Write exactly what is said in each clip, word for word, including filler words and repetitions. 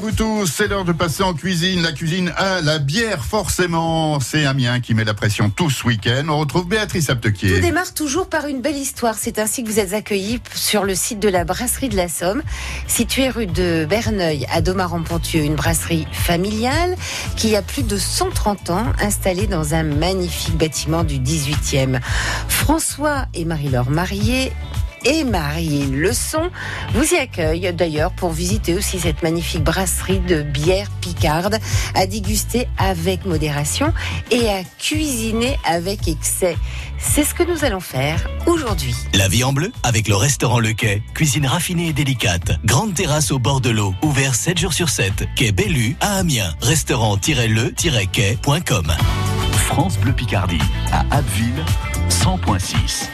vous tous, c'est l'heure de passer en cuisine. La cuisine à la bière, forcément. C'est Amiens qui met la pression tout ce week-end. On retrouve Béatrice Aptequier. Tout démarre toujours par une belle histoire. C'est ainsi que vous êtes accueillis sur le site de la brasserie de la Somme, située rue de Berneuil à Domaran-Ponthieu. Une brasserie familiale qui a plus de cent trente ans, installée dans un magnifique bâtiment du dix-huitième. François et Marie-Laure Marié et Marie Leçon vous y accueille d'ailleurs pour visiter aussi cette magnifique brasserie de bière picarde, à déguster avec modération et à cuisiner avec excès. C'est ce que nous allons faire aujourd'hui. La vie en bleu avec le restaurant Le Quai. Cuisine raffinée et délicate. Grande terrasse au bord de l'eau. Ouvert sept jours sur sept. Quai Bellu à Amiens. Restaurant-le-quai point com. France Bleu Picardie à Abbeville cent point six.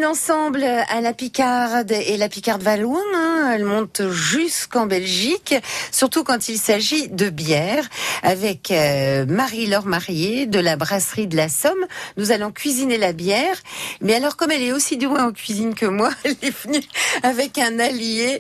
cuisinent ensemble à la Picarde et la Picarde va loin, hein. Elle monte jusqu'en Belgique, surtout quand il s'agit de bière. Avec euh, Marie-Laure Marié de la brasserie de la Somme, nous allons cuisiner la bière. Mais alors, comme elle est aussi douée en cuisine que moi, elle est venue avec un allié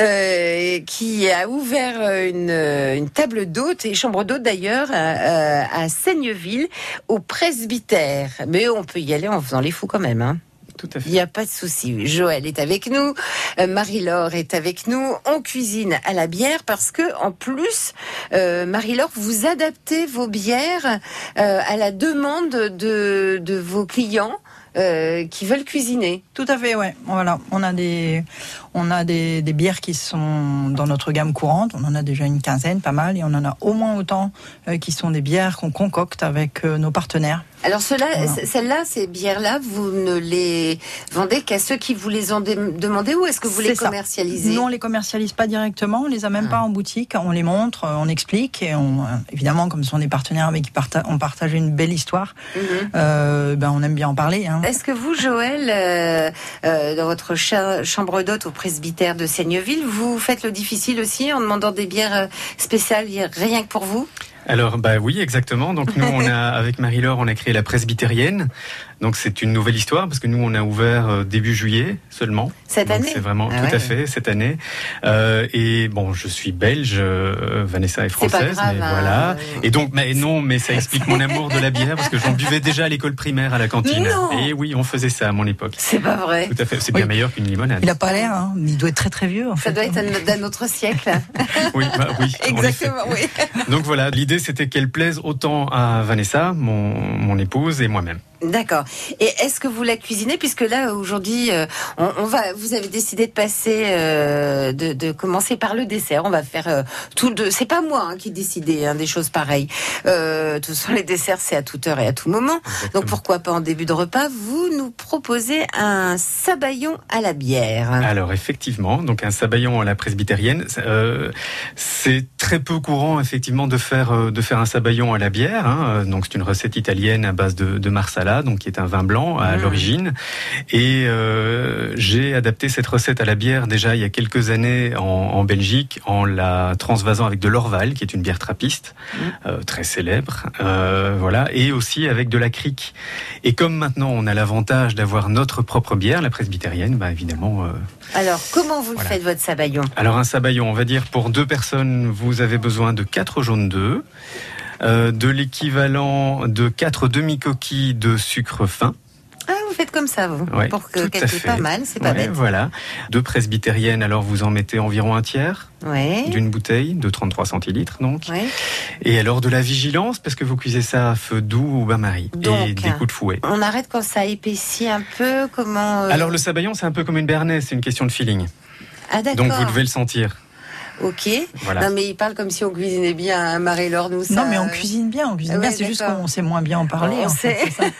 euh, qui a ouvert une, une table d'hôtes et chambre d'hôtes d'ailleurs à, à Seigneville, au presbytère. Mais on peut y aller en faisant les fous quand même, hein. Tout à fait. Il n'y a pas de souci. Joël est avec nous, euh, Marie-Laure est avec nous. On cuisine à la bière parce que, en plus, euh, Marie-Laure, vous adaptez vos bières euh, à la demande de, de vos clients euh, qui veulent cuisiner. Tout à fait, ouais. Voilà, on a des, on a des, des bières qui sont dans notre gamme courante. On en a déjà une quinzaine, pas mal, et on en a au moins autant euh, qui sont des bières qu'on concocte avec euh, nos partenaires. Alors cela, Voilà. celles-là, ces bières-là, vous ne les vendez qu'à ceux qui vous les ont dé- demandé ou est-ce que vous C'est les ça. commercialisez ? Nous, on les commercialise pas directement, on les a même Ah. pas en boutique. On les montre, on explique, et on, évidemment, comme ce sont des partenaires avec qui parta- on partage une belle histoire, Mhm. euh, ben on aime bien en parler. Hein. Est-ce que vous, Joël, euh, euh, dans votre cha- chambre d'hôte au presbytère de Seigneville, vous faites le difficile aussi en demandant des bières euh, spéciales rien que pour vous ? Alors, bah oui, exactement. Donc, nous, on a, avec Marie-Laure, on a créé la presbytérienne. Donc, c'est une nouvelle histoire parce que nous, on a ouvert euh, début juillet seulement. Cette Donc, année ? c'est vraiment, Ah tout ouais. à fait, cette année. Euh, et bon, je suis belge, euh, Vanessa est C'est pas française, grave, mais hein. voilà. Et donc, mais non, mais ça explique mon amour de la bière parce que j'en buvais déjà à l'école primaire, à la cantine. Non. Et oui, on faisait ça à mon époque. C'est pas vrai. Tout à fait. C'est Oui. bien meilleur qu'une limonade. Il a pas l'air, hein, mais il doit être très très vieux. En Ça fait. doit être un- d'un autre siècle. Oui, bah oui. en effet. Exactement, oui. Donc voilà, l'idée c'était qu'elle plaise autant à Vanessa, mon, mon épouse, et moi-même. D'accord. Et est-ce que vous la cuisinez, puisque là aujourd'hui, euh, on, on va, vous avez décidé de passer, euh, de, de commencer par le dessert. On va faire euh, tout de. C'est pas moi hein, qui ai décidé hein, des choses pareilles. Euh, de toute façon, les desserts c'est à toute heure et à tout moment. Exactement. Donc pourquoi pas en début de repas, vous nous proposez un sabayon à la bière. Alors effectivement, donc un sabayon à la presbytérienne, euh, c'est très peu courant effectivement de faire euh, de faire un sabayon à la bière. Hein. Donc c'est une recette italienne à base de, de marsala, donc qui est un vin blanc à Mmh. l'origine. Et euh, j'ai adapté cette recette à la bière déjà il y a quelques années en, en Belgique, en la transvasant avec de l'Orval, qui est une bière trappiste Mmh. euh, très célèbre. Euh, voilà, et aussi avec de la crique. Et comme maintenant on a l'avantage d'avoir notre propre bière, la presbytérienne, bah évidemment. Euh, Alors comment vous le Voilà. faites votre sabayon ? Alors un sabayon, on va dire pour deux personnes, vous avez besoin de quatre jaunes d'œufs, euh, de l'équivalent de quatre demi-coquilles de sucre fin. Ah, vous faites comme ça, vous, Ouais, pour que tout à calculer fait. pas mal, c'est pas Ouais, bête. voilà. Deux presbytériennes, alors vous en mettez environ un tiers Ouais. d'une bouteille de trente-trois centilitres donc. Ouais. Et alors de la vigilance, parce que vous cuisez ça à feu doux ou bain-marie. Et Donc, des coups de fouet. On arrête quand ça épaissit un peu, comment... euh, Alors le sabayon, c'est un peu comme une béarnaise, c'est une question de feeling. Ah d'accord. Donc vous devez le sentir. Ok. Voilà. Non mais il parle comme si on cuisinait bien, hein, Marie-Laure, nous ça... Non, mais on cuisine bien, on cuisine Ouais, bien. C'est juste d'accord. qu'on sait moins bien en parler. On en fait, sait. c'est ça.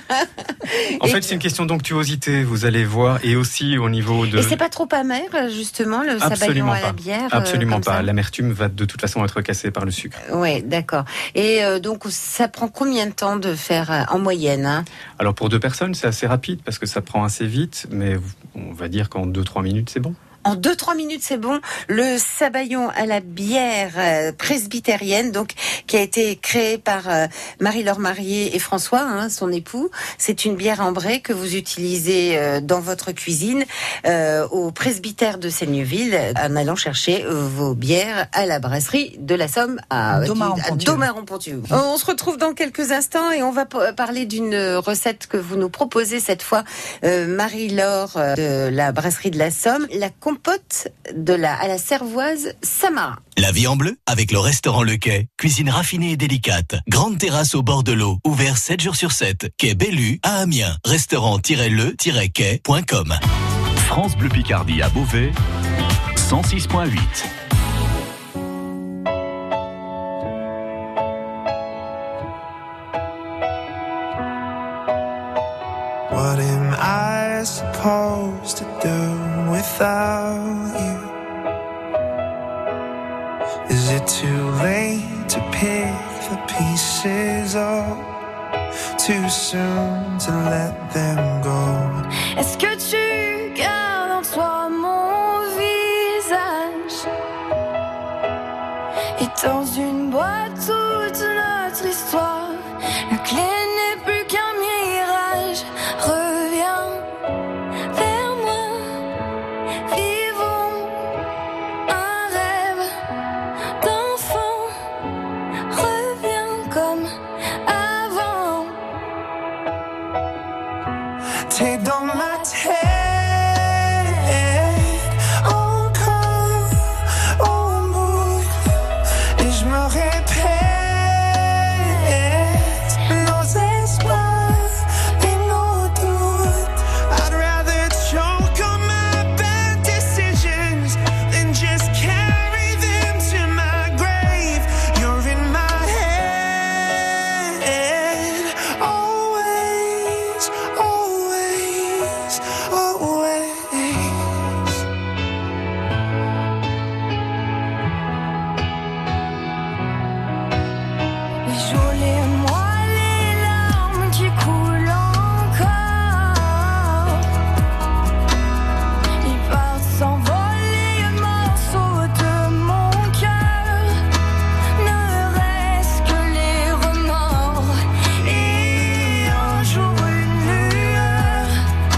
En Et- fait, c'est une question d'onctuosité, vous allez voir, et aussi au niveau de... Et c'est pas trop amer, justement, le sabayon Absolument à la pas. bière euh, Absolument comme pas. ça L'amertume va de toute façon être cassée par le sucre. Ouais, d'accord. Et euh, donc, ça prend combien de temps de faire euh, en moyenne hein Alors pour deux personnes, c'est assez rapide parce que ça prend assez vite, mais on va dire qu'en deux trois minutes, c'est bon. En deux trois minutes, c'est bon. Le sabayon à la bière euh, presbytérienne, donc qui a été créé par euh, Marie-Laure Marié et François, hein, son époux. C'est une bière ambrée que vous utilisez euh, dans votre cuisine euh, au presbytère de Seigneville, en allant chercher euh, vos bières à la brasserie de la Somme à Domaron-Ponthieu. Domaron-Ponthieu. On se retrouve dans quelques instants et on va p- parler d'une recette que vous nous proposez cette fois, euh, Marie-Laure euh, de la brasserie de la Somme, la compote de la, à la cervoise Samarin. La vie en bleu avec le restaurant Le Quai. Cuisine raffinée et délicate. Grande terrasse au bord de l'eau. Ouvert sept jours sur sept. Quai Bellu à Amiens. Restaurant-le-quai point com. France Bleu Picardie à Beauvais, cent six point huit. What am I supposed to do without you? Is it too late to pick the pieces up too soon to let them go. Est-ce que tu gardes en toi mon visage et dans une boîte toute notre histoire? La clé n'est plus qu'un mirage. Reviens vers moi, vivons un rêve d'enfant. Reviens comme avant. T'es dans ma tête encore au bout et je me répète nos espoirs et nos doutes. I'd rather choke on my bad decisions than just carry them to my grave. You're in my head always, always, always. Les jours, les mois, les larmes qui coulent encore. Ils partent s'envoler, morceaux de mon cœur. Ne reste que les remords et un jour une lueur.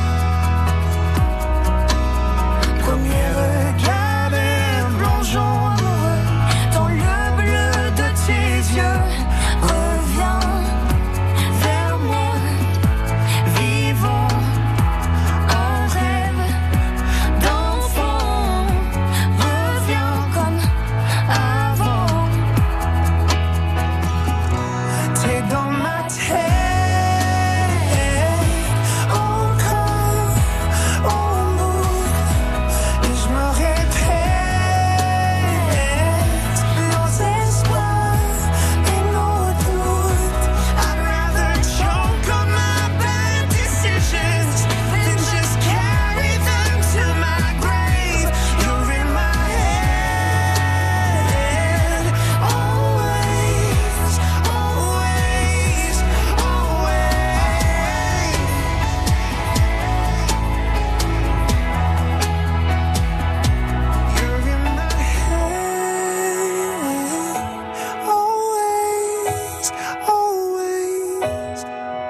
Premier regard et plongeons dans le bleu de tes yeux. Reviens vers moi, vivons un rêve d'enfant. Reviens comme avant. T'es dans ma tête encore au bout et je me répète nos espoirs et nos doutes. I'd rather choke on my bad decisions than just carry them to my grave. You're in my head always, always, always. You're in my head always, always.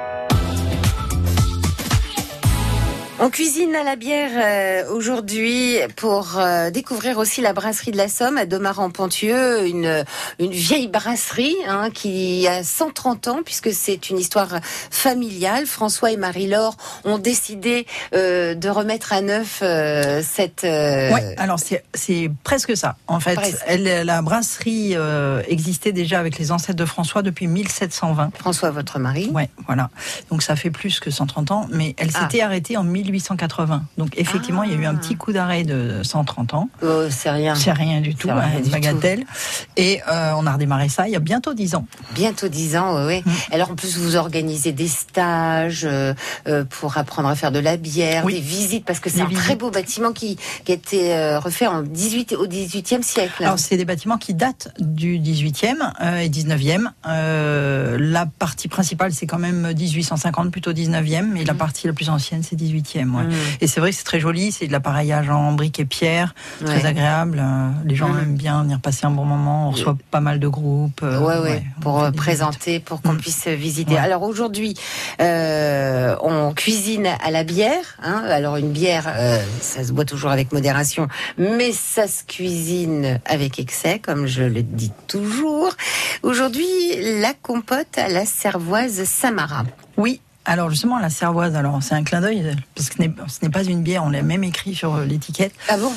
On cuisine à la bière euh, aujourd'hui pour euh, découvrir aussi la brasserie de la Somme à Domaran-Pontieux, une une vieille brasserie hein, qui a cent trente ans puisque c'est une histoire familiale. François et Marie-Laure ont décidé euh, de remettre à neuf euh, cette. Euh... Ouais, alors c'est c'est presque ça. En fait, Presque. elle, la brasserie euh, existait déjà avec les ancêtres de François depuis mille sept cent vingt. François, votre mari. Ouais, voilà. Donc ça fait plus que cent trente ans, mais elle Ah. s'était arrêtée en mille huit cent quatre-vingts. Donc effectivement, il y a eu un petit coup d'arrêt de cent trente ans. Oh, c'est rien. C'est rien du tout, C'est rien hein, du bagatelle. Et euh, on a redémarré ça il y a bientôt dix ans. Bientôt dix ans, oui. Mm. Alors en plus, vous organisez des stages euh, euh, pour apprendre à faire de la bière, Oui. des visites, parce que c'est Des un très visites. beau bâtiment qui, qui a été euh, refait en dix-huit, au dix-huitième siècle. Alors c'est des bâtiments qui datent du dix-huitième euh, et dix-neuvième. Euh, la partie principale, c'est quand même dix-huit cent cinquante, plutôt dix-neuvième, mais la partie la plus ancienne, c'est dix-huitième. Ouais. Mm. Et c'est vrai que c'est très joli, c'est de l'appareillage en briques et pierre, très Ouais. agréable. Euh, les gens Mm. aiment bien venir passer un bon moment, on reçoit pas mal de groupes. euh, Ouais, ouais, ouais, on pour fait euh, des présenter, pour qu'on Mm. puisse visiter. Ouais. Alors aujourd'hui, euh, on cuisine à la bière. Hein. Alors une bière, euh, ça se boit toujours avec modération, mais ça se cuisine avec excès, comme je le dis toujours. Aujourd'hui, la compote à la cervoise Samara. Oui. Alors justement, la cervoise, alors c'est un clin d'œil, parce que ce n'est, ce n'est pas une bière, on l'a même écrit sur l'étiquette. Ah bon?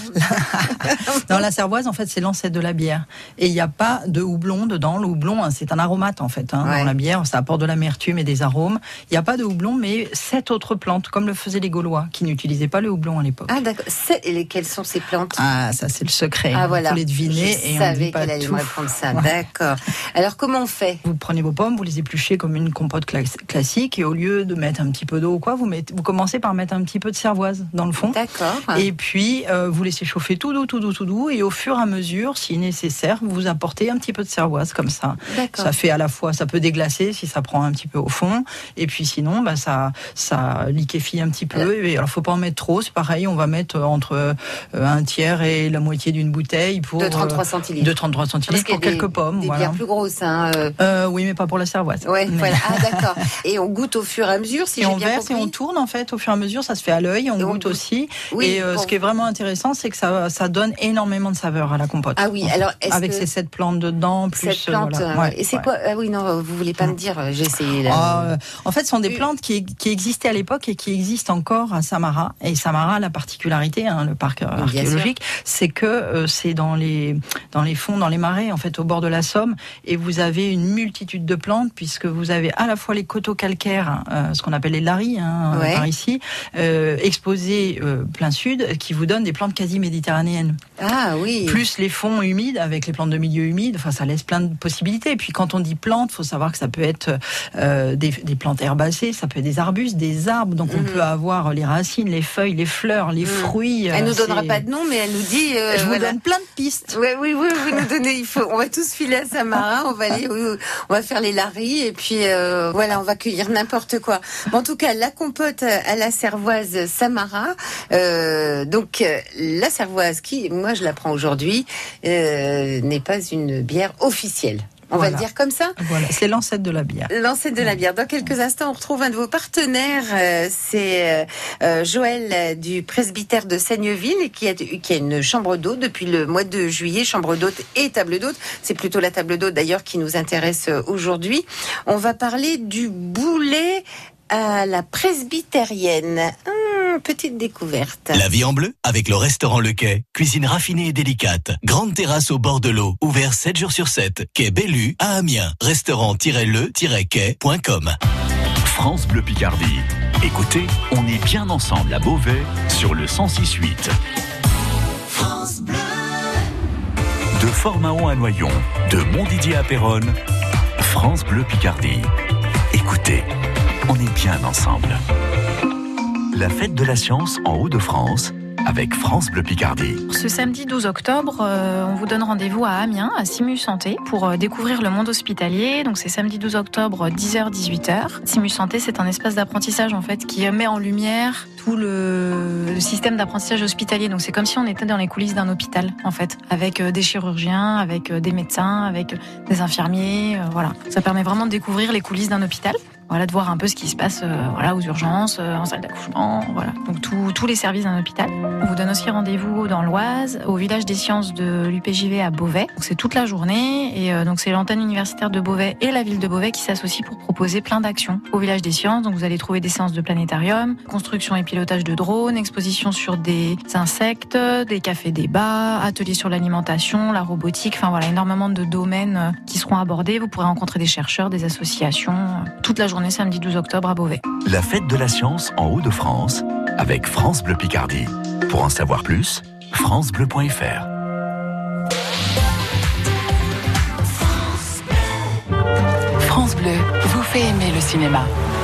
Dans la cervoise, en fait, c'est l'ancêtre de la bière. Et il n'y a pas de houblon dedans. Le houblon, hein, c'est un aromate, en fait. Hein, Ouais. Dans la bière, ça apporte de l'amertume et des arômes. Il n'y a pas de houblon, mais sept autres plantes, comme le faisaient les Gaulois, qui n'utilisaient pas le houblon à l'époque. Ah d'accord. C'est, et quelles sont ces plantes? Ah, ça, c'est le secret. Ah Il voilà. faut les deviner Je et on savais dit pas qu'elle allait tout. me répondre ça. Ouais. D'accord. Alors comment on fait? Vous prenez vos pommes, vous les épluchez comme une compote cla- classique, et au lieu lieu de mettre un petit peu d'eau ou quoi, vous, mettez, vous commencez par mettre un petit peu de cervoise dans le fond. D'accord. Et puis, euh, vous laissez chauffer tout doux, tout doux, tout doux. Et au fur et à mesure, si nécessaire, vous apportez un petit peu de cervoise comme ça. D'accord. Ça fait à la fois, ça peut déglacer si ça prend un petit peu au fond. Et puis sinon, bah, ça, ça liquéfie un petit peu. Et alors, faut pas en mettre trop. C'est pareil, on va mettre entre euh, un tiers et la moitié d'une bouteille pour... De trente-trois centilitres. De trente-trois centilitres pour quelques pommes. Des Voilà. bières plus grosses, hein. Euh... Euh, oui, mais pas pour la cervoise. Ouais, mais... voilà. Ah, d'accord. Et on goûte au fur et à mesure, si et j'ai on bien verse compris. et on tourne, en fait, au fur et à mesure, ça se fait à l'œil, on, Et on goûte goûte. aussi. Oui, et euh, bon. ce qui est vraiment intéressant, c'est que ça, ça donne énormément de saveur à la compote. Ah oui, alors est-ce avec que ces sept plantes dedans, plus cette plante, voilà. euh, Ouais, et c'est ouais. quoi? Ah oui, non, vous voulez pas me dire, j'ai essayé là. Ah, euh, en fait, ce sont des Oui. plantes qui, qui existaient à l'époque et qui existent encore à Samara. Et Samara, la particularité, hein, le parc euh, Oui, bien archéologique, c'est que euh, c'est dans les dans les fonds, dans les marais, en fait, au bord de la Somme, et vous avez une multitude de plantes puisque vous avez à la fois les coteaux calcaires, euh, ce qu'on appelle les laris, hein, Ouais. par ici, euh, exposés euh, plein sud, qui vous donnent des plantes quasi méditerranéennes. Ah oui. Plus les fonds humides avec les plantes de milieu humide, enfin ça laisse plein de possibilités. Et puis quand on dit plantes, faut savoir que ça peut être euh, des, des plantes herbacées, ça peut être des arbustes, des arbres. Donc on Mhm. peut avoir les racines, les feuilles, les fleurs, les Mhm. fruits. Elle euh, nous donnera c'est- pas de nom, mais elle nous dit. euh, Je vous voilà. donne plein de pistes. Ouais, oui, oui, vous nous donnez. Il faut. On va tous filer à Samara. On va aller. On va faire les laris et puis euh, voilà, on va cueillir n'importe quoi. Mais en tout cas, la compote à la cervoise Samara. Euh, donc euh, la cervoise, qui, moi, je la prends aujourd'hui, euh, n'est pas une bière officielle. On Voilà. va le dire comme ça. Voilà, c'est l'ancêtre de la bière. L'ancêtre de la bière. Dans quelques instants, on retrouve un de vos partenaires. euh, c'est euh, euh, Joël euh, du presbytère de Seigneville qui a, qui a une chambre d'hôte depuis le mois de juillet. Chambre d'hôte et table d'hôte. C'est plutôt la table d'hôte d'ailleurs qui nous intéresse euh, aujourd'hui. On va parler du boulet à la presbytérienne. Hum, petite découverte. La vie en bleu avec le restaurant Le Quai. Cuisine raffinée et délicate. Grande terrasse au bord de l'eau. Ouvert sept jours sur sept. Quai Bellu à Amiens. Restaurant-le-quai point com. France Bleu Picardie. Écoutez, on est bien ensemble à Beauvais sur le cent six virgule huit. De Fort-Mahon à Noyon, de Montdidier à Péronne, France Bleu Picardie. Écoutez, on est bien ensemble. La fête de la science en Hauts-de-France avec France Bleu Picardie. Ce samedi douze octobre, euh, on vous donne rendez-vous à Amiens, à Simu Santé, pour euh, découvrir le monde hospitalier. Donc c'est samedi douze octobre, dix heures dix-huit heures. Simu Santé, c'est un espace d'apprentissage en fait qui met en lumière tout le, le système d'apprentissage hospitalier. Donc c'est comme si on était dans les coulisses d'un hôpital en fait, avec euh, des chirurgiens, avec euh, des médecins, avec euh, des infirmiers. Euh, voilà, ça permet vraiment de découvrir les coulisses d'un hôpital. Voilà, de voir un peu ce qui se passe euh, voilà, aux urgences, euh, en salle d'accouchement, voilà. Donc tout, tous les services d'un hôpital. On vous donne aussi rendez-vous dans l'Oise, au village des sciences de l'U P J V à Beauvais. Donc c'est toute la journée et euh, donc c'est l'antenne universitaire de Beauvais et la ville de Beauvais qui s'associent pour proposer plein d'actions au village des sciences. Donc vous allez trouver des séances de planétarium, construction et pilotage de drones, exposition sur des insectes, des cafés-débats, ateliers sur l'alimentation, la robotique, enfin voilà, énormément de domaines euh, qui seront abordés. Vous pourrez rencontrer des chercheurs, des associations, euh, toute la journée samedi douze octobre à Beauvais. La fête de la science en Hauts-de-France avec France Bleu Picardie. Pour en savoir plus, francebleu point f r. France Bleu vous fait aimer le cinéma.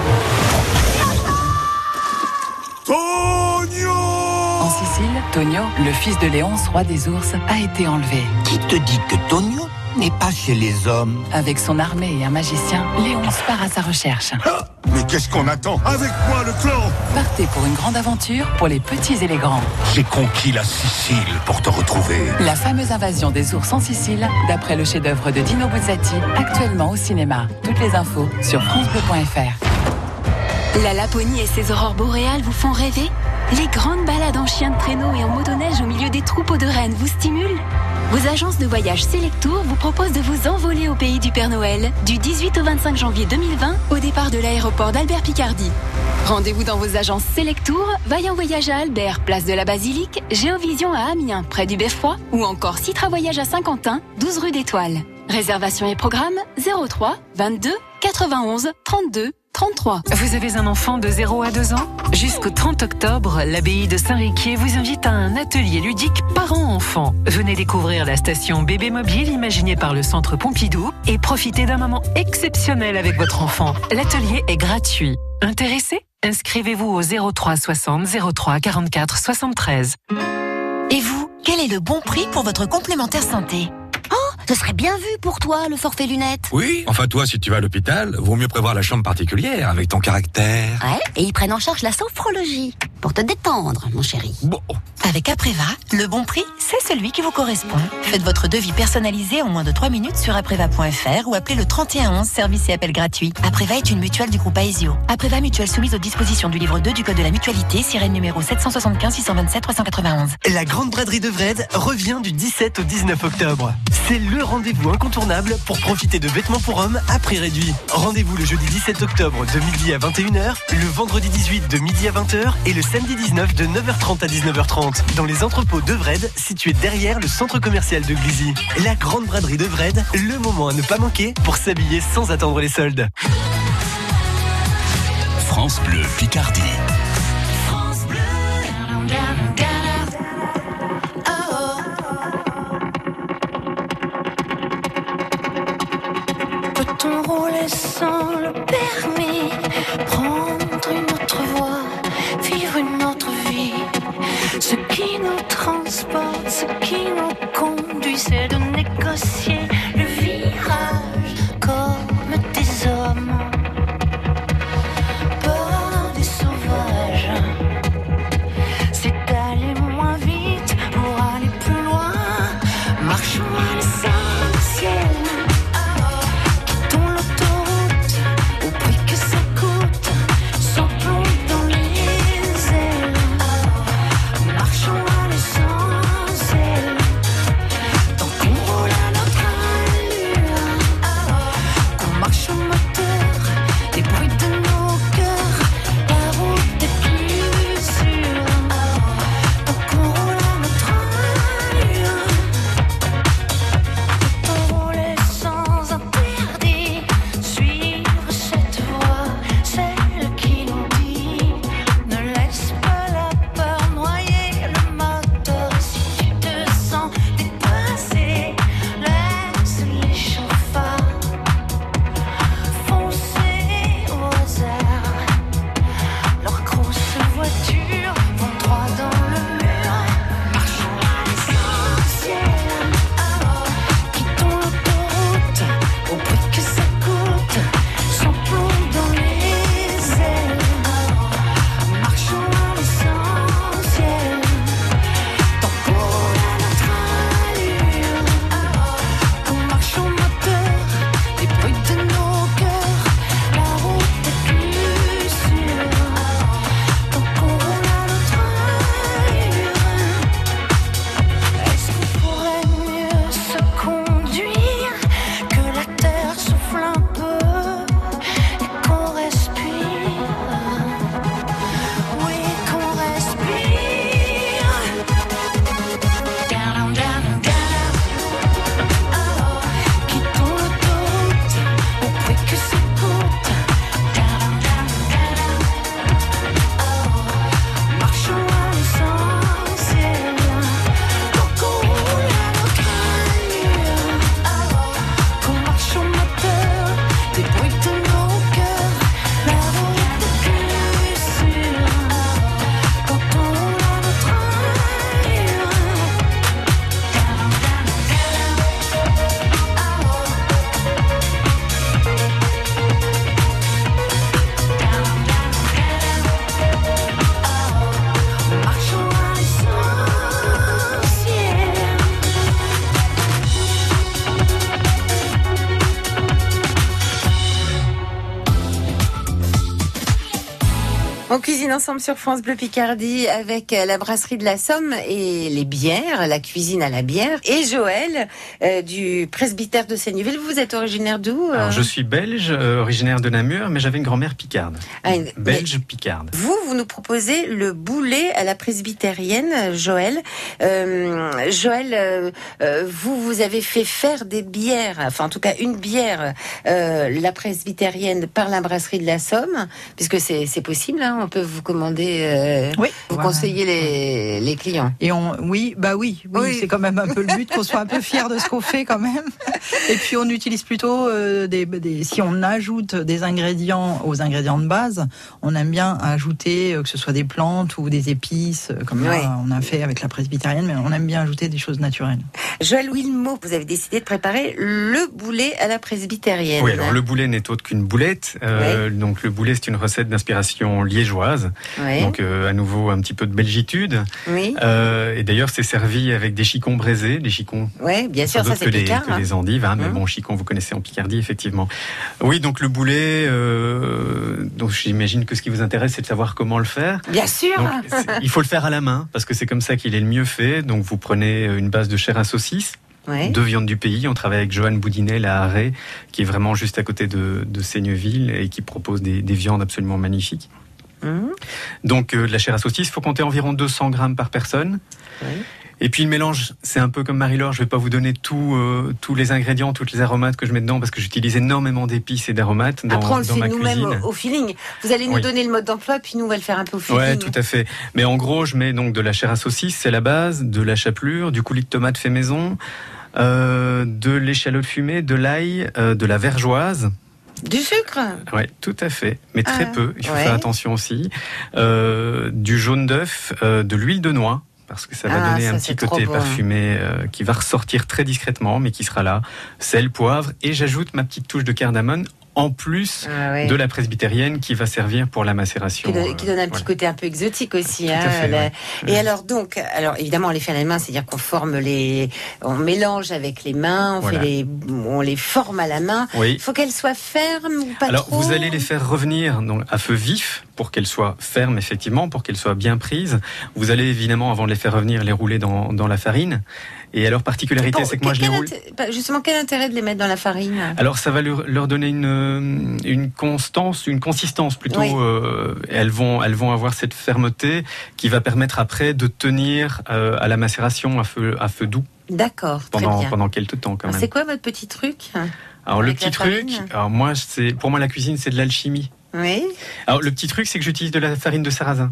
En Sicile, Tonio, le fils de Léonce, roi des ours, a été enlevé. Qui te dit que Tonio n'est pas chez les hommes? Avec son armée et un magicien, Léonce part à sa recherche. Ah, mais qu'est-ce qu'on attend? Avec moi, le clan! Partez pour une grande aventure pour les petits et les grands. J'ai conquis la Sicile pour te retrouver. La fameuse invasion des ours en Sicile, d'après le chef-d'œuvre de Dino Buzzati, actuellement au cinéma. Toutes les infos sur francebleu point f r. La Laponie et ses aurores boréales vous font rêver? Les grandes balades en chien de traîneau et en motoneige au milieu des troupeaux de rennes vous stimulent? Vos agences de voyage Selectour vous proposent de vous envoler au pays du Père Noël du dix-huit au vingt-cinq janvier deux mille vingt au départ de l'aéroport d'Albert Picardie. Rendez-vous dans vos agences Selectour, Vaillant Voyage à Albert, place de la Basilique, Géovision à Amiens, près du Beffroi, ou encore Citra Voyage à Saint-Quentin, douze rue d'Étoile. Réservation et programme zéro trois vingt-deux quatre-vingt-onze trente-deux trente-trois. Vous avez un enfant de zéro à deux ans? Jusqu'au trente octobre, l'abbaye de Saint-Riquier vous invite à un atelier ludique parents-enfants. enfant. Venez découvrir la station bébé mobile imaginée par le Centre Pompidou et profitez d'un moment exceptionnel avec votre enfant. L'atelier est gratuit. Intéressé ? Inscrivez-vous au zéro trois soixante zéro trois quarante-quatre soixante-treize. Et vous, quel est le bon prix pour votre complémentaire santé ? Oh, ce serait bien vu pour toi, le forfait lunettes. Oui, enfin toi, si tu vas à l'hôpital, vaut mieux prévoir la chambre particulière avec ton caractère. Ouais, et ils prennent en charge la sophrologie. Pour te détendre, mon chéri. Bon. Avec Apréva, le bon prix, c'est celui qui vous correspond. Faites votre devis personnalisé en moins de trois minutes sur apréva point f r ou appelez le trente et un onze, service et appel gratuit. Apréva est une mutuelle du groupe Aesio. Apréva mutuelle soumise aux dispositions du livre deux du Code de la mutualité, sirène numéro sept cent soixante-quinze six cent vingt-sept trois cent quatre-vingt-onze. La Grande Braderie de Vred revient du dix-sept au dix-neuf octobre. C'est le rendez-vous incontournable pour profiter de vêtements pour hommes à prix réduit. Rendez-vous le jeudi dix-sept octobre de midi à vingt et une heures, le vendredi dix-huit de midi à vingt heures et le samedi dix-neuf de neuf heures trente à dix-neuf heures trente dans les entrepôts de Vred situés derrière le centre commercial de Glizy. La Grande Braderie de Vred, le moment à ne pas manquer pour s'habiller sans attendre les soldes. France Bleu Picardie. France Bleu. Peut-on rouler sans le permis, prendre une autre voie, vivre une autre vie? Ce qui nous transporte, ce qui nous conduit, c'est de négocier le virage comme des hommes, pas des sauvages. C'est d'aller moins vite pour aller plus loin, marchons à l'essentiel. Quittons l'autoroute au prix que ça coûte, sans plomb dans les ailes. Marchons à l'essentiel, tant qu'on roule à notre allure, qu'on marche au moteur, des bruits de nos cœurs, la route est plus sûre, tant qu'on roule à notre allure. Peut-on rouler sans interdit, suivre cette voie, celle qui nous dit, ne laisse pas la peur noyer le moteur. Si tu te sens dépassé, laisse les chauffards foncer au hasard. Leurs grosses voitures vont droit dans le mur. Marchons à l'essentiel, quittons l'autoroute au prix que ça coûte, sans plomb dans les ailes. Marchons à l'essentiel, tant qu'on roule à notre allure, qu'on marche au moteur, des bruits de nos cœurs, la route est plus sûre, tant qu'on roule à notre allure. Est-ce qu'on pourrait mieux se conduire, que la terre souffle un peu et qu'on respire? Oui, qu'on respire. Down, down, down. Oh, quittons l'autoroute au prix que ça coûte. Down, down, down. Oh, marchons à l'essentiel, tant qu'on roule à notre allure, qu'on marche au moteur, des bruits de nos cœurs, la route est plus sûre, quand on roule à notre allure. Down, down, down. Marchons à l'essentiel. On cuisine ensemble sur France Bleu Picardie avec euh, la brasserie de la Somme et les bières, la cuisine à la bière. Et Joël, euh, du presbytère de Seigneville. Vous êtes originaire d'où euh Alors, je suis belge, euh, originaire de Namur, mais j'avais une grand-mère picarde. Ah, une- Belge picarde. Vous, vous nous proposez le boulet à la presbytérienne, Joël. Euh, Joël, euh, euh, vous, vous avez fait faire des bières, enfin en tout cas une bière, euh, la presbytérienne par la brasserie de la Somme, puisque c'est c'est possible, hein, on peut vous commander, euh, oui, vous voilà. conseiller les, les clients. Et on, oui, bah oui, oui, Oui. c'est quand même un peu le but qu'on soit un peu fier de ce qu'on fait quand même. Et puis on utilise plutôt euh, des, des, si on ajoute des ingrédients aux ingrédients de base, on aime bien ajouter euh, que ce soit des plantes ou des épices, euh, comme Ouais. là on a fait avec la presbytérienne, mais on aime bien ajouter des choses naturelles. Joël Wilmot, vous avez décidé de préparer le boulet à la presbytérienne. Oui, alors le boulet n'est autre qu'une boulette. Euh, Donc le boulet, c'est une recette d'inspiration liégeoise. Ouais. Donc euh, à nouveau un petit peu de belgitude. Oui. Euh, et d'ailleurs, c'est servi avec des chicons braisés, des chicons. Ouais, bien sûr, sans ça doute c'est que les, Picard. que hein. les endives, hein, mais Hum. bon, chicon, vous connaissez en Picardie, effectivement. Oui, donc le boulet, euh, donc j'imagine que ce qui vous intéresse, c'est de savoir comment le faire. Bien sûr. Donc, c'est- il faut le faire à la main, parce que c'est comme ça qu'il est le mieux fait. Donc vous prenez une base de chair à saucisse. Ouais. De viande du pays. On travaille avec Johan Boudinel à Arrée, qui est vraiment juste à côté de, de Seigneville et qui propose des, des viandes absolument magnifiques. Hum. Donc euh, de la chair à saucisse, il faut compter environ deux cents grammes par personne. Ouais. Et puis le mélange, c'est un peu comme Marie-Laure, je ne vais pas vous donner tout, euh, tous les ingrédients, toutes les aromates que je mets dedans, parce que j'utilise énormément d'épices et d'aromates dans, Après, on le dans fait ma nous-mêmes cuisine. au, au feeling. Vous allez nous Oui. donner le mode d'emploi, puis nous, on va le faire un peu au feeling. Ouais, tout à fait. Mais en gros, je mets donc de la chair à saucisse, c'est la base, de la chapelure, du coulis de tomate fait maison, euh, de l'échalote fumée, de l'ail, euh, de la vergeoise. Du sucre. Ouais, tout à fait, mais très Ah, peu. Il faut ouais. faire attention aussi. Euh, du jaune d'œuf, euh, de l'huile de noix, parce que ça va Ah, donner ça, un c'est petit trop côté bon. parfumé euh, qui va ressortir très discrètement, mais qui sera là. Sel, poivre, et j'ajoute ma petite touche de cardamome en plus Ah ouais. de la presbytérienne qui va servir pour la macération. Qui, donne- qui donne un euh, petit voilà. côté un peu exotique aussi. Tout à hein, fait, la- ouais. Et Ouais. alors donc, alors évidemment on les fait à la main, c'est-à-dire qu'on forme les, on mélange avec les mains, on Voilà. fait les, on les forme à la main. Oui. Il faut qu'elles soient fermes ou pas Alors, trop. vous allez les faire revenir donc, à feu vif pour qu'elles soient fermes, effectivement, pour qu'elles soient bien prises. Vous allez évidemment, avant de les faire revenir, les rouler dans, dans la farine. Et alors, particularité, Pour- c'est que moi, je les quel roule. inté- bah, Justement, quel intérêt de les mettre dans la farine? Alors, ça va leur, leur donner une, une constance, une consistance plutôt. Oui. euh, elles vont, elles vont avoir cette fermeté qui va permettre après de tenir euh, à la macération à feu, à feu doux D'accord, très pendant, bien. pendant quelques temps quand Alors, même. c'est quoi votre petit truc? Alors, le avec la petit truc, farine alors moi, c'est, pour moi, la cuisine, c'est de l'alchimie. Oui. Alors, le petit truc, c'est que j'utilise de la farine de sarrasin.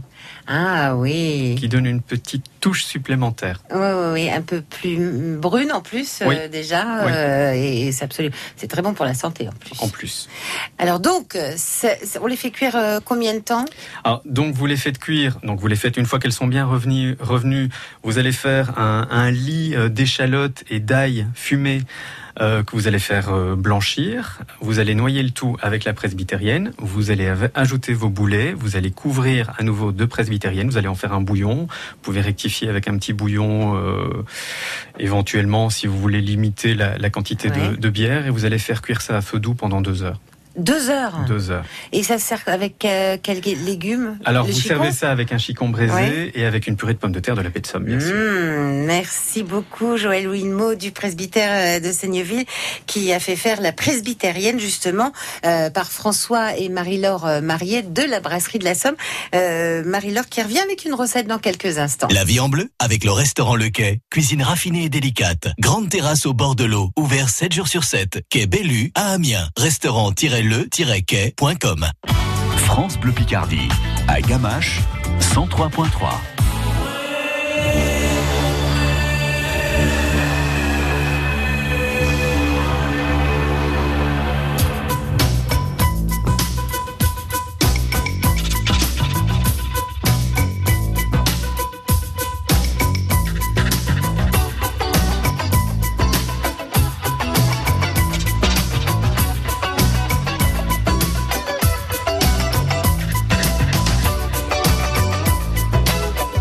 Ah oui. Qui donne une petite touche supplémentaire. Oui, oui, oui, un peu plus brune en plus euh, Oui. déjà, Oui. euh, et, et c'est absolument, c'est très bon pour la santé en plus. En plus. Alors donc, euh, c'est- c'est- on les fait cuire euh, combien de temps? Alors, donc, vous les faites cuire. Donc, vous les faites une fois qu'elles sont bien revenues. revenues vous allez faire un, un lit euh, d'échalotes et d'ail fumé euh, que vous allez faire euh, blanchir. Vous allez noyer le tout avec la presbytérienne. Vous allez av- ajouter vos boulets. Vous allez couvrir à nouveau de presbytérienne. Vous allez en faire un bouillon. Vous pouvez rectifier avec un petit bouillon, euh, éventuellement, si vous voulez limiter la, la quantité Ouais. de, de bière. Et vous allez faire cuire ça à feu doux pendant deux heures. Deux heures. Deux heures. Et ça sert avec euh, quels légumes? Alors, Le vous chicon servez ça avec un chicon braisé Ouais. et avec une purée de pommes de terre de la baie de Somme, bien sûr. Mmh, merci beaucoup Joël Wilmot du presbytère de Seigneville qui a fait faire la presbytérienne justement euh, par François et Marie-Laure euh, Mariet de la brasserie de la Somme. Euh, Marie-Laure qui revient avec une recette dans quelques instants. La vie en bleu avec le restaurant Le Quai. Cuisine raffinée et délicate. Grande terrasse au bord de l'eau. Ouvert sept jours sur sept. Quai Bellu à Amiens. Restaurant-le-quai point com. France Bleu Picardie, à Gamache, cent trois point trois. Thank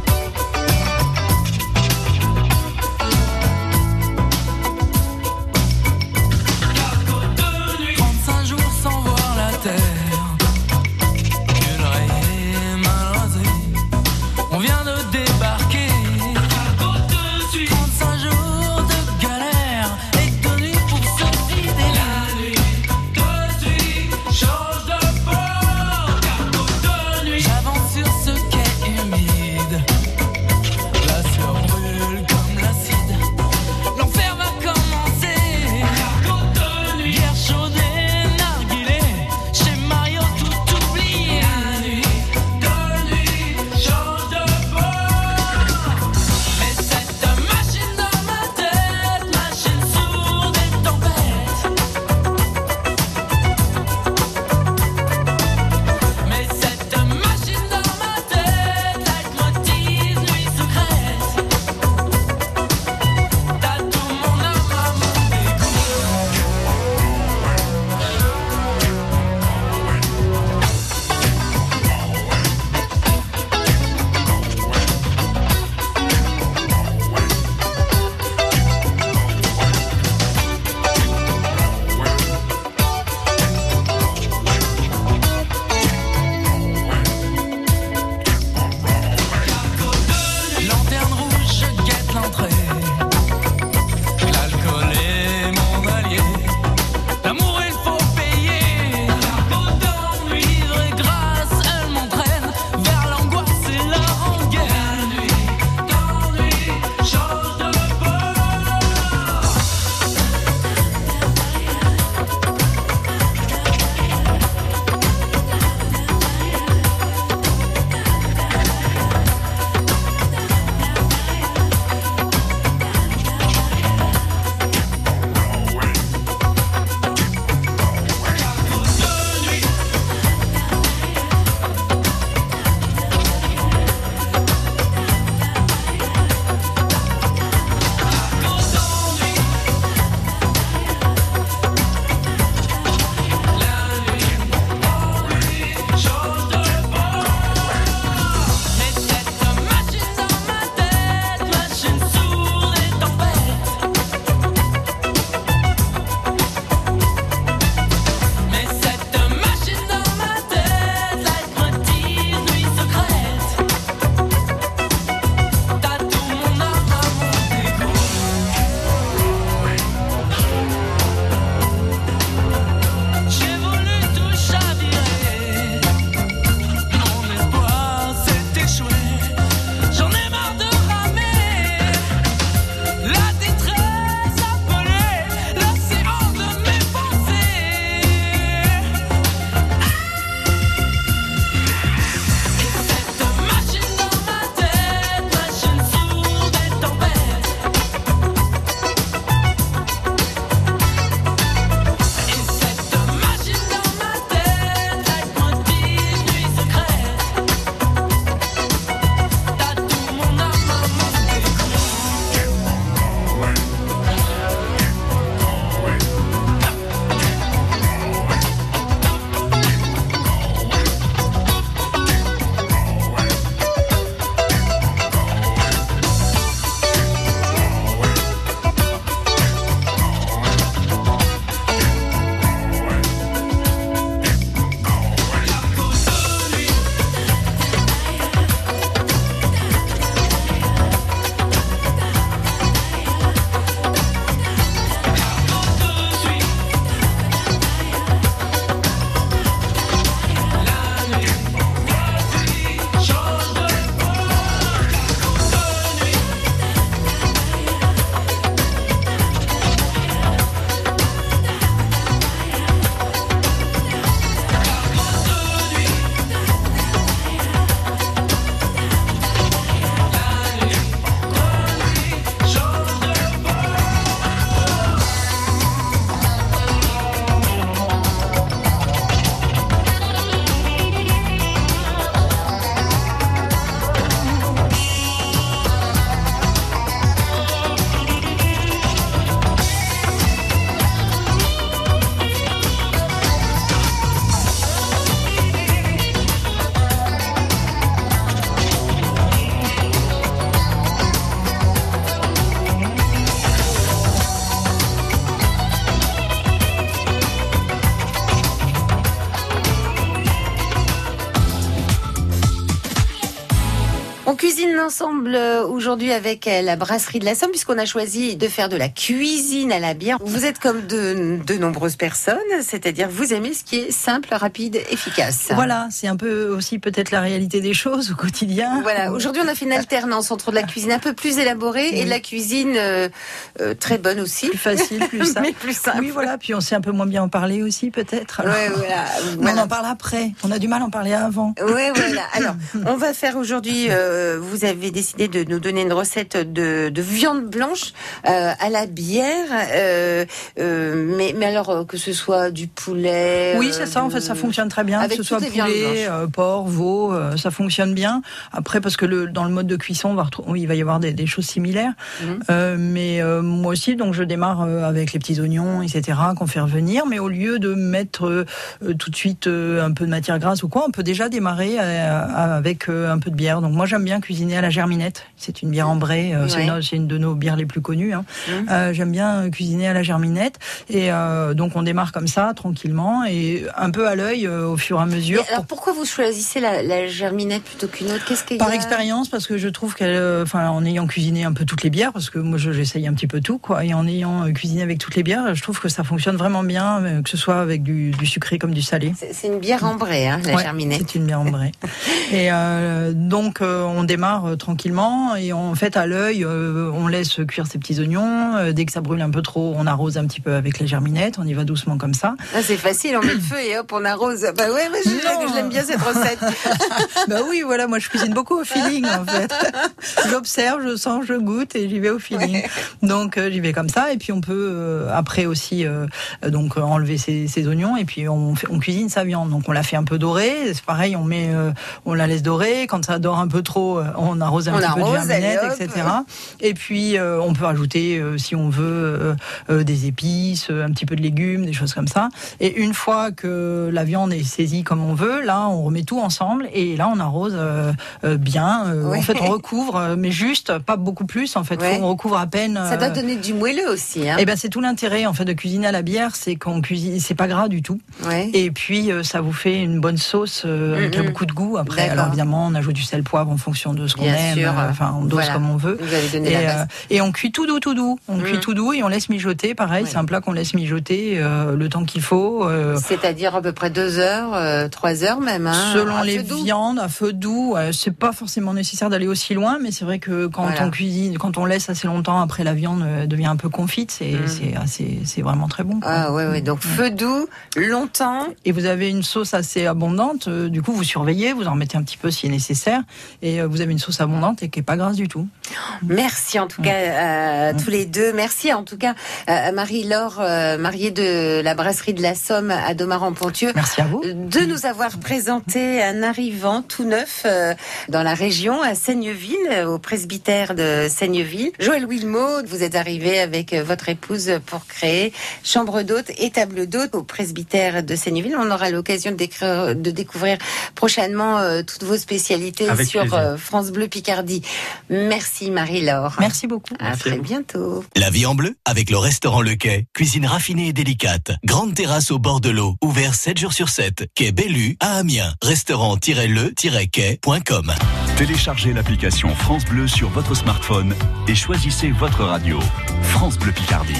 cuisine ensemble euh, aujourd'hui avec euh, la brasserie de la Somme, puisqu'on a choisi de faire de la cuisine à la bière. Vous êtes comme de, de nombreuses personnes, c'est-à-dire vous aimez ce qui est simple, rapide, efficace. Voilà, c'est un peu aussi peut-être la réalité des choses au quotidien. Voilà, aujourd'hui on a fait une alternance entre de la cuisine un peu plus élaborée oui. et de la cuisine euh, euh, très bonne aussi. Plus facile, plus simple. Mais plus simple. Oui, voilà, puis on sait un peu moins bien en parler aussi peut-être. Alors... Ouais, voilà. Mais voilà. On en parle après, on a du mal à en parler avant. Oui, voilà. Alors, on va faire aujourd'hui, euh, vous avez décidé de nous donner une recette de, de viande blanche euh, à la bière, euh, euh, mais, mais alors que ce soit du poulet... Oui, c'est ça, de... en fait, ça fonctionne très bien, avec que ce soit poulet, euh, porc, veau, euh, ça fonctionne bien. Après, parce que le, dans le mode de cuisson, on va retrouver, il va y avoir des, des choses similaires, mmh. euh, mais euh, moi aussi, donc je démarre euh, avec les petits oignons, et cetera, qu'on fait revenir, mais au lieu de mettre euh, tout de suite euh, un peu de matière grasse ou quoi, on peut déjà démarrer euh, avec euh, un peu de bière. Donc moi, j'aime bien cuisiner à la germinette. C'est une bière ambrée, euh, ouais. c'est, une, c'est une de nos bières les plus connues. Hein. Mmh. Euh, j'aime bien cuisiner à la germinette, et euh, donc on démarre comme ça, tranquillement, et un peu à l'œil euh, au fur et à mesure. Et alors pourquoi vous choisissez la, la germinette plutôt qu'une autre? Qu'est-ce qu'il y a? Par expérience, parce que je trouve qu'elle, enfin, en ayant cuisiné un peu toutes les bières, parce que moi je, j'essaye un petit peu tout, quoi, et en ayant cuisiné avec toutes les bières, je trouve que ça fonctionne vraiment bien, que ce soit avec du, du sucré comme du salé. C'est, c'est une bière ambrée, hein, la ouais, germinette. C'est une bière ambrée. Et euh, donc euh, on démarre euh, tranquillement, et en fait à l'œil, euh, on laisse cuire ces petits oignons. Euh, dès que ça brûle un peu trop, on arrose un petit peu avec la germinette. On y va doucement comme ça. Ah, c'est facile, on met le feu et hop, on arrose. Bah ouais, mais je, je l'aime bien cette recette. Bah oui, voilà, moi je cuisine beaucoup au feeling en fait. J'observe, je sens, je goûte et j'y vais au feeling. Ouais. Donc euh, j'y vais comme ça, et puis on peut euh, après aussi euh, donc euh, enlever ces, ces oignons, et puis on, fait, on cuisine sa viande. Donc on la fait un peu dorée. C'est pareil, on met, euh, on la laisse dorer. Quand ça dore un peu trop, euh, on arrose un on petit arrose, peu de germinette, et cetera. Et puis euh, on peut rajouter, euh, si on veut, euh, euh, des épices, un petit peu de légumes, des choses comme ça. Et une fois que la viande est saisie comme on veut, là on remet tout ensemble, et là on arrose euh, euh, bien. Euh, ouais. En fait on recouvre, mais juste, pas beaucoup plus. En fait, ouais. on recouvre à peine. Ça doit donner du moelleux aussi. Hein. Et ben c'est tout l'intérêt en fait de cuisiner à la bière, c'est qu'on cuisine, c'est pas gras du tout. Ouais. Et puis euh, ça vous fait une bonne sauce euh, avec mm-hmm. beaucoup de goût. Après, d'accord. Alors évidemment on ajoute du sel, poivre en fonction de ce qu'on bien aime. Sûr. Euh, enfin on dose voilà. comme on veut. Vous avez donné et, la base. Euh, et on cuit tout doux, tout doux. On mm. cuit tout doux et on laisse mijoter. Pareil, ouais. c'est un plat qu'on laisse mijoter euh, le temps qu'il faut. Euh, C'est-à-dire à peu près deux heures, euh, trois heures même. Hein, selon les viandes, à feu doux. Euh, c'est pas forcément nécessaire d'aller aussi loin, mais c'est vrai que quand voilà. on cuisine, quand on laisse assez longtemps, après la viande euh, devient un peu confite, c'est, mm. c'est, assez, c'est vraiment très bon. Quoi. Ah ouais, ouais, donc feu doux, longtemps. Et vous avez une sauce assez abondante, euh, du coup vous surveillez, vous en mettez un petit peu si nécessaire, et euh, vous avez une sauce abondante et qui est pas grasse du tout. Merci en tout mm. cas à mm. tous les deux. Merci en tout cas à Marie-Laure, euh, mariée de la brasserie de la Somme à Domaran-Pontieux. Merci à vous. De nous avoir présenté un arrivant tout neuf euh, dans la région, à Seigneville, au presbytère de Seigneville. Joël Wilmot, vous êtes arrivé avec votre épouse pour créer chambre d'hôte et table d'hôte au presbytère de Seigneville. On aura l'occasion de, décrire, de découvrir prochainement euh, toutes vos spécialités avec sur euh, France Bleu Picardie. Merci Marie-Laure. Merci beaucoup. À Merci très à bientôt. La vie en bleu avec le restaurant Le Quai. Cuisine raffinée et délicate. Grande terrasse au bord de l'eau. Ouvert sept jours sur sept. Quai Bellu à Amiens. Restaurant-le-quai point com. Téléchargez l'application France Bleu sur votre smartphone et choisissez votre radio. France Bleu Picardie.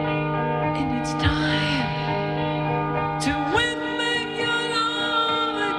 Time to win, make your love.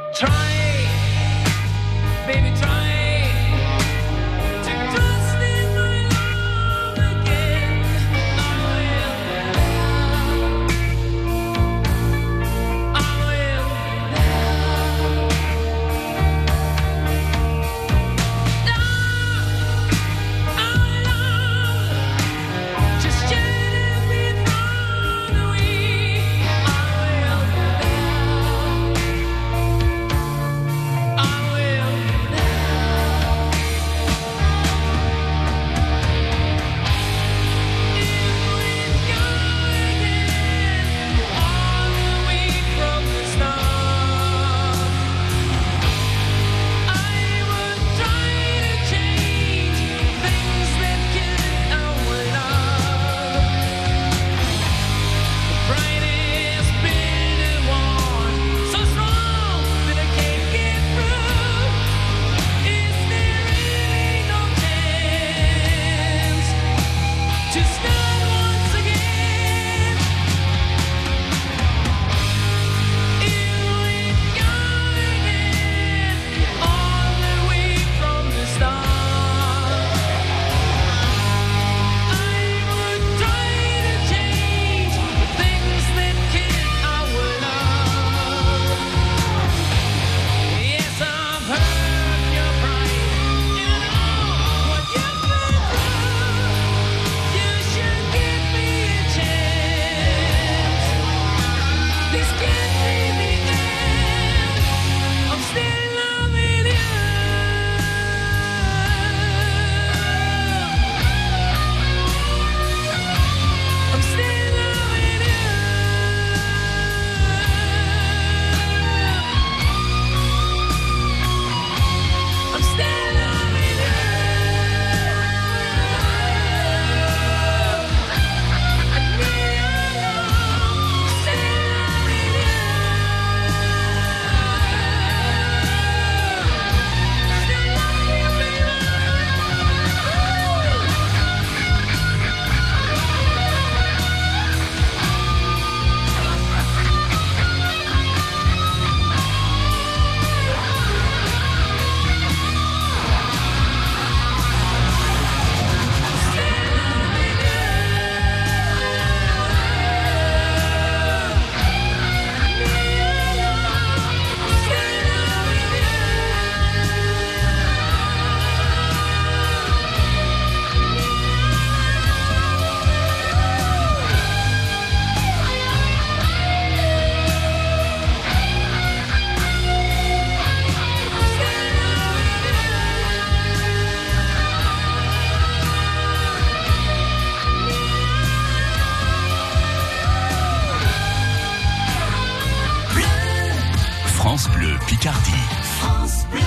France Bleu Picardie. France Bleu.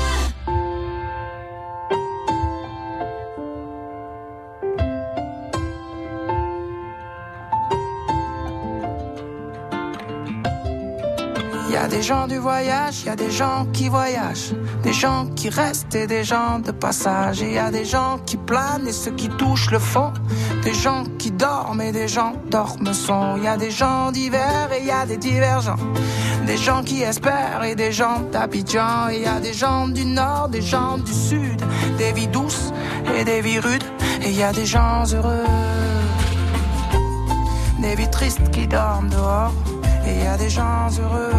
Il y a des gens du voyage, il y a des gens qui voyagent, des gens qui restent et des gens de passage. Et il y a des gens qui planent et ceux qui touchent le fond, des gens qui dorment et des gens dorment son. Il y a des gens divers et il y a des divergents, des gens qui espèrent et des gens d'Abidjan. Et il y a des gens du nord, des gens du sud, des vies douces et des vies rudes. Et il y a des gens heureux, des vies tristes qui dorment dehors. Et il y a des gens heureux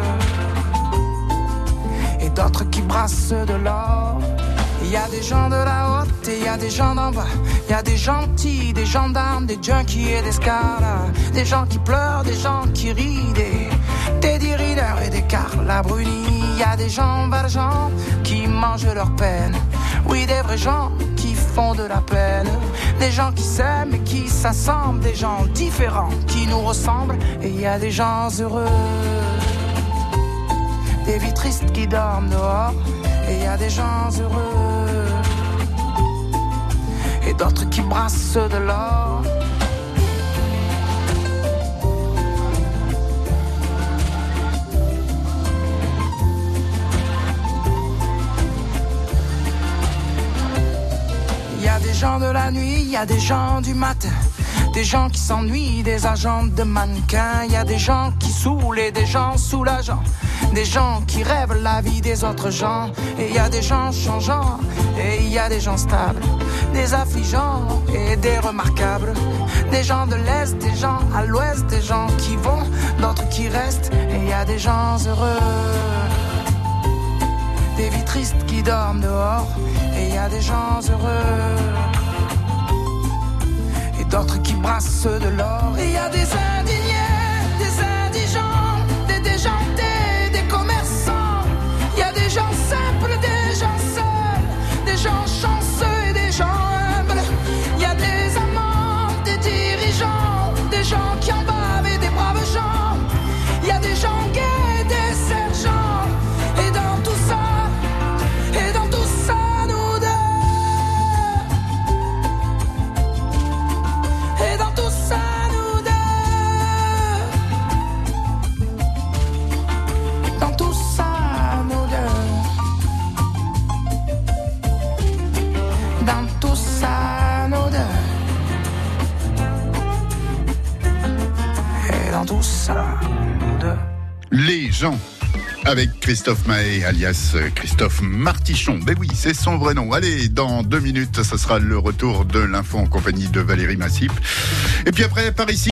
et d'autres qui brassent de l'or. Il y a des gens de la haute et il y a des gens d'en bas. Il y a des gentils, des gendarmes, des junkies et des scaras, des gens qui pleurent, des gens qui rient, des Teddy Riner et des Carla Bruni. Il y a des gens valjean qui mangent leur peine. Oui, des vrais gens qui font de la peine. Des gens qui s'aiment et qui s'assemblent. Des gens différents qui nous ressemblent. Et il y a des gens heureux, des vies tristes qui dorment dehors. Et il y a des gens heureux et d'autres qui brassent de l'or. Il y a des gens de la nuit, il y a des gens du matin, des gens qui s'ennuient, des agents de mannequins. Il y a des gens qui saoulent et des gens soulageants. Des gens qui rêvent la vie des autres gens. Et il y a des gens changeants et il y a des gens stables. Des affligeants et des remarquables. Des gens de l'Est, des gens à l'Ouest. Des gens qui vont, d'autres qui restent. Et il y a des gens heureux. Des vies tristes qui dorment dehors. Et il y a des gens heureux. Et d'autres qui brassent de l'or. Et il y a des indignés, des indigents, des déjantés, des commerçants. Il y a des gens simples, des gens seuls, des gens chanceux et des gens humbles. Il y a des amants, des dirigeants, des gens qui en bavent et des braves gens. Il y a des gens gays, des sergents. Et dans tout ça, et dans tout ça, nous deux. Et dans tout ça, nous deux. Dans tout ça, nous deux. Dans tout ça, nous deux. Et dans tout ça, nous deux. Les gens. Avec Christophe Mahé, alias Christophe Martichon. Ben oui, c'est son vrai nom. Allez, dans deux minutes, ce sera le retour de l'info en compagnie de Valérie Massip. Et puis après, par ici,